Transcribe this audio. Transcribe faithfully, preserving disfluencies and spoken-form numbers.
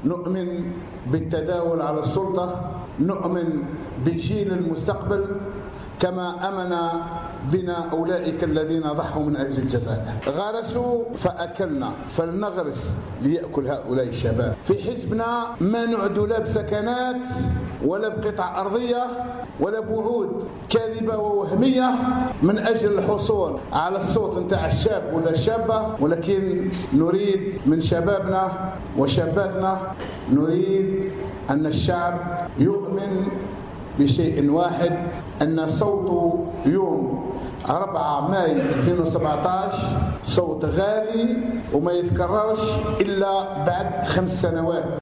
نؤمن بالتداول على السلطة، نؤمن بجيل المستقبل كما أمن بنا أولئك الذين ضحوا من أجل الجزائر. غرسوا فأكلنا، فلنغرس ليأكل هؤلاء الشباب. في حزبنا ما نعد لا بسكنات ولا بقطع أرضية ولا بوعود كاذبة ووهمية من أجل الحصول على الصوت نتاع الشاب ولا الشابة، ولكن نريد من شبابنا وشاباتنا، نريد أن الشعب يؤمن بشيء واحد، أن صوت يوم أربعة مايو ألفين وسبعة عشر صوت غالي وما يتكررش إلا بعد خمس سنوات.